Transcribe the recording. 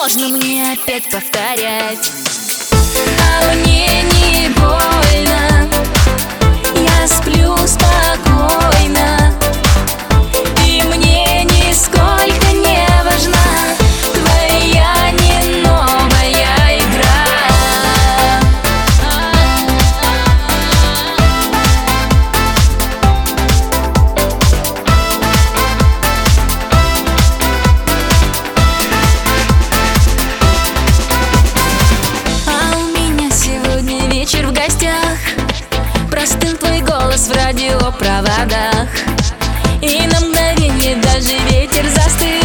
сложно мне опять повторять. А мне не больно, я сплю спокойно, и мне нисколько не важна твоя не новая игра. А у меня сегодня вечер в гостях, простыл твой голос в радиопроводах, и на мгновенье даже ветер застыл.